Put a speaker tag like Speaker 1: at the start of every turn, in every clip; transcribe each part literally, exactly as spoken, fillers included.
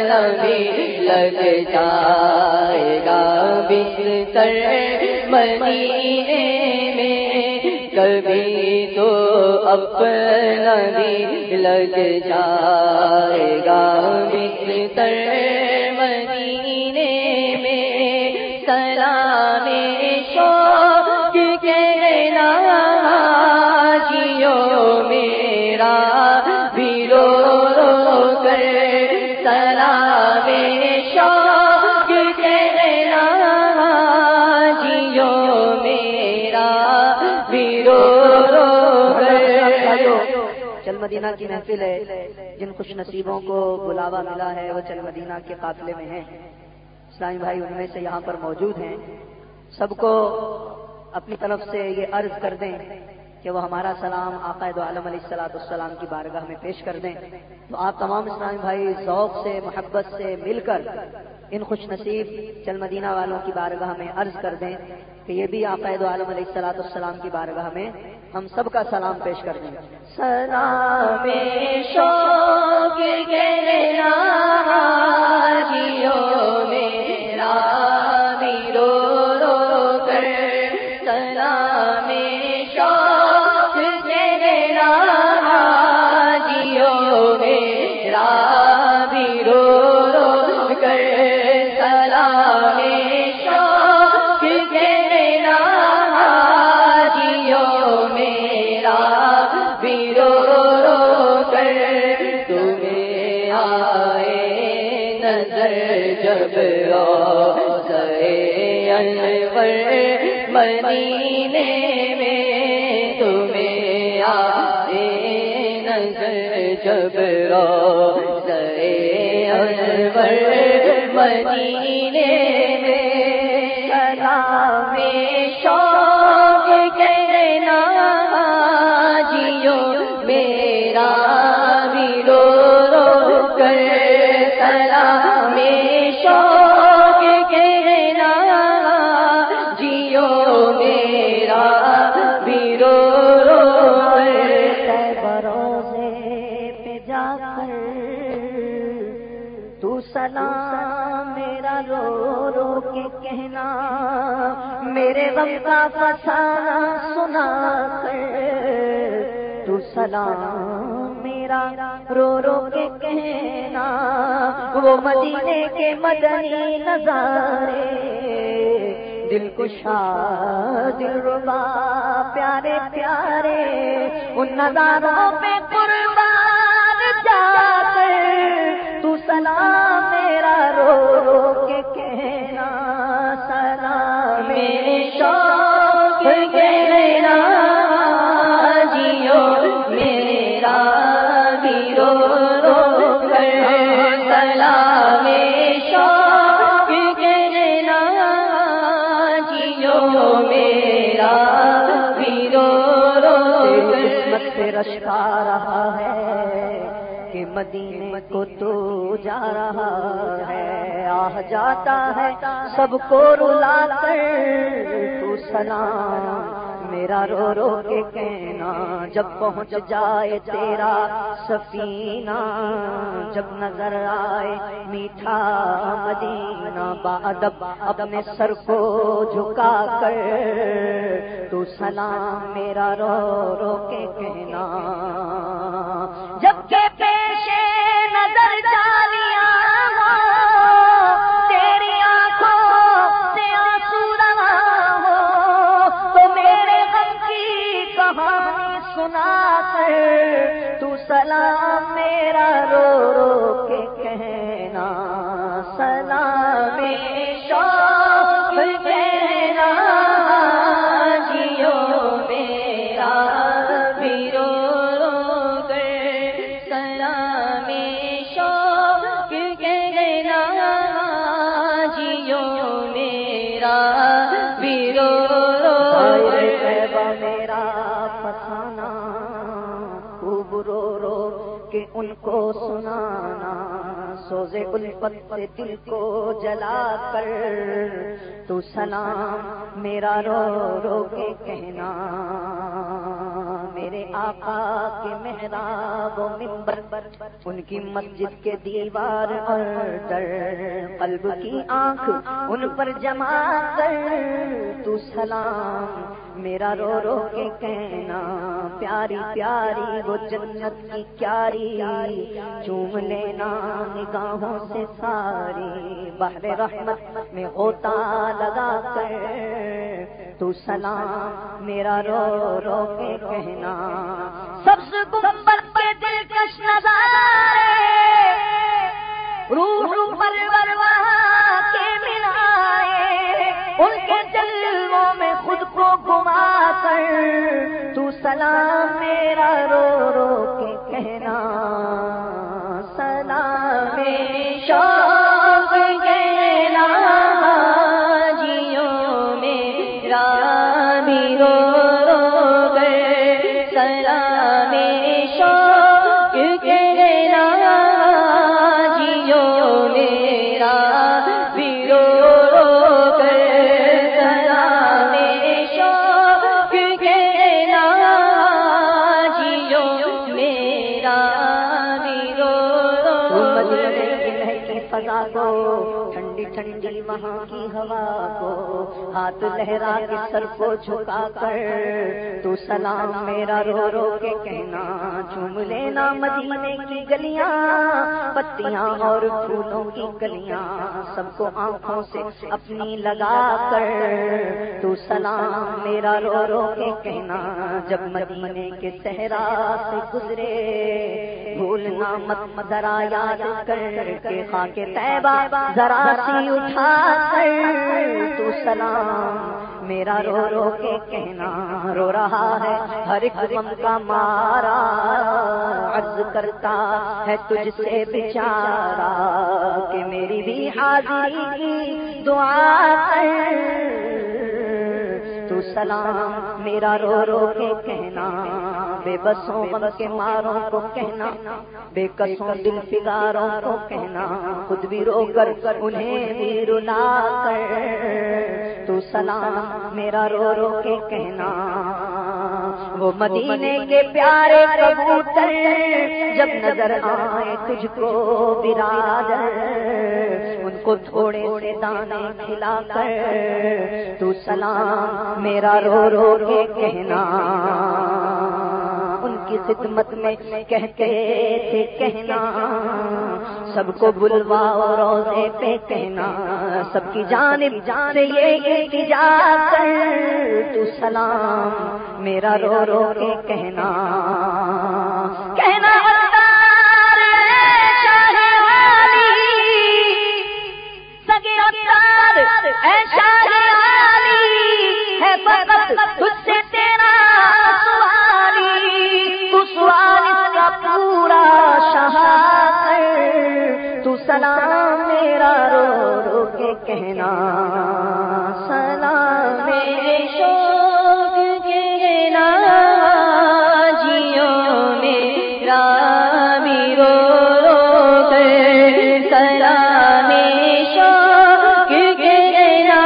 Speaker 1: بھی لگ جائے گا بستر مدینے میں، کبھی تو اپنا بھی لگ جائے گا بستر مدینے میں، سلام شوق کہنا جیو میرا بھی رو رو کر، سلام شوق کہنا جیو میرا بھی رو رو کر۔
Speaker 2: چل مدینہ کی محفل ہے، جن خوش نصیبوں کو بلاوا ملا ہے وہ چل مدینہ کے قافلے میں ہیں۔ اسلامی بھائی ان میں سے یہاں پر موجود ہیں، سب کو اپنی طرف سے یہ عرض کر دیں کہ وہ ہمارا سلام آقا دو عالم علیہ الصلوۃ والسلام کی بارگاہ میں پیش کر دیں۔ تو آپ تمام اسلامی بھائی ذوق سے محبت سے مل کر ان خوش نصیب چل مدینہ والوں کی بارگاہ میں عرض کر دیں کہ یہ بھی آقا دو عالم علیہ الصلوۃ والسلام کی بارگاہ میں ہم سب کا سلام پیش کر دیں۔
Speaker 1: سلام شوق کہنا جیو میرا بھی رو رو کر، سلام شوق کہنا جیو میرا بھی رو رو کر، سلام شوق کہنا جیو میرا بھی رو رو کر، تمہیں آئے نظر جب روضہ انور مدینے میں، تمہیں آئے نظر جب روضہ انور مدینے میں، سلام شوق کہنا جیو میرا بھی رو رو کر، سلام شوق کہنا جیو میرا بھی رو رو کر،
Speaker 2: بروزے پہ جا کر تو سلام میرا رو رو کے کہنا، میرے غم کا فسانہ سنا کر تو سلام میرا رو رو کے کہنا، وہ مدینے کے مدنی نظارے دل کشا دل ربا پیارے پیارے، ان نظاروں پہ قربان جا کر تو سلام میرا رو رو کے کہنا، سلام
Speaker 1: شوق کہنا جیو میرا بھی رو رو کر، سلام شوق کہنا جیو میرا بھی رو رو کر،
Speaker 2: قسمت سے رشکا رہا ہے کہ مدینے کو تو جا رہا ہے، آہ جاتا ہے سب کو رلا کر تو سلام میرا رو رو کے کہنا، جب پہنچ جائے تیرا سفینہ، جب نظر آئے میٹھا مدینہ، بادب اپنے سر کو جھکا کر تو سلام میرا رو رو کے کہنا، جب کہ پیشے نظر جالیاں ہو تیری آنکھوں سے آنسو رہا ہو، تو میرے غم کی کہانی سنا کر تو سلام میرا رو رو کے کہنا، سلام شوق کہنا جیو میرا بھی رو رو کر، سلام شوق کہنا جیو میرا بھی رو رو کر، میرا فسانہ خوب رو رو کہ ان کو سنانا، سوزے الفت سے دل کو جلا کر تو سلام میرا رو رو کے کہنا، میرے میرے آقا کے محراب و منبر، ان کی مسجد کے دیوار اور در، قلب کی آنکھ ان پر جما کر تو سلام میرا رو رو کے کہنا، پیاری پیاری وہ جنت کی کیاری، چوم لینا نگاہوں سے ساری، بحر رحمت میں غوطہ لگا کر تو سلام میرا رو رو کے کہنا، سبز گنبد کے دلکش نظارے، روح پرور وہاں کے ملائے، ان کے جلووں میں خود کو گما کر تو سلام میرا رو رو کے کہنا، سلام شوق کہنا جیوں میرا بھی رو رو کر، سلام شوق کہنا جیوں میرا بھی رو رو کر، سلام شوق کہنا جیوں میرا بھی رو رو کر، فضا کو ٹھنڈی ٹھنڈی وہاں کی ہوا کو، ہاتھ لہرا کے سر کو جھکا کر تو سلام میرا رو رو کے کہنا، چوم لینا مدینے کی گلیاں، پتیاں اور پھولوں کی کلیاں، سب کو آنکھوں سے اپنی لگا کر تو سلام میرا رو رو کے کہنا، جب مدینے کے صحرا سے گزرے بھولنا مت ذرا یاد کر کے، خاک طیبہ ذرا سی اٹھا کر تو سلام میرا رو رو کے کہنا، رو رہا ہے ہر ایک غم کا مارا، عرض کرتا ہے تجھ سے بیچارہ کہ میری بھی حاضری کی دعا کر تو سلام میرا رو رو کے کہنا، بے بسوں غم کے ماروں کو کہنا، بے کسوں دل فگاروں کو کہنا، خود بھی رو کر انہیں بھی رلا کر تو سلام میرا رو رو کے کہنا، وہ مدینے کے پیارے کبوتر جب نظر آئے تجھ کو برادر، ان کو تھوڑے سے دانے کھلا کر تو سلام میرا رو رو کے کہنا، ان کی خدمت میں کہتے تھے کہنا، سب کو بلواؤ روزے پہ کہنا، سب کی جانب سے یہ التجا کر تو سلام میرا رو رو کے کہنا، کہنا اتار شاہ والی، سگے اتار اے شاہ والی، ہے فقط تجھ سے تیرا سوالی، تو سوال اس کا پورا شاہ کر تو سلام میرا رو رو کے کہنا، سلام میرے شوق کہنا جیوں میرا بھی رو رو کر، سلام شوق کہنا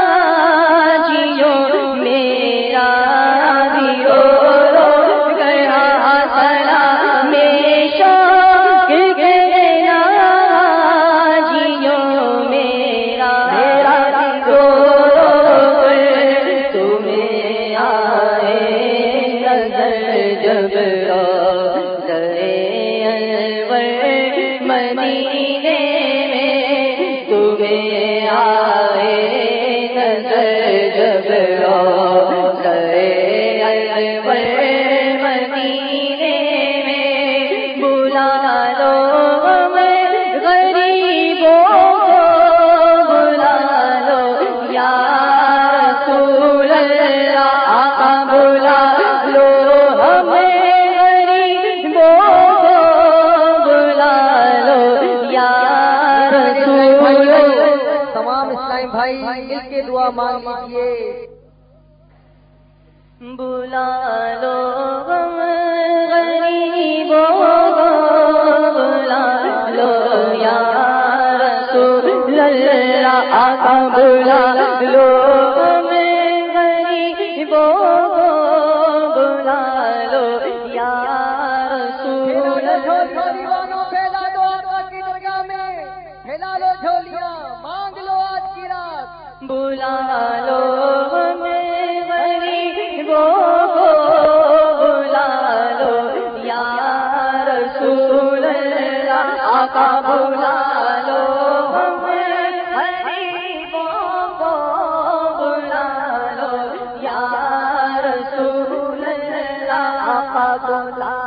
Speaker 2: جیوں میرا بھی رو رو کر، سلام شوق کہنا جیوں میرا بھی رو رو کر، تمہیں آئے نظر جب روضہ انور مدینے میں، تمہیں آئے نظر جب روضہ انور مدینے میں، بلا لو ہم غریبوں کو، بلا لو یا رسول اللہ، آقا بلا لو ہم غریبوں کو، بلا لو یا رسول اللہ۔
Speaker 3: تمام اسلام بھائی مل کے دعا مانگ لیجیے۔
Speaker 1: بلا لو ہم غریبوں کو، بلا لو یا رسول اللہ، آقا بلا لو ہم غریبوں کو، بلا لو بلا لو ہم غریبوں کو بلا لو یا رسول اللہ آقا بلا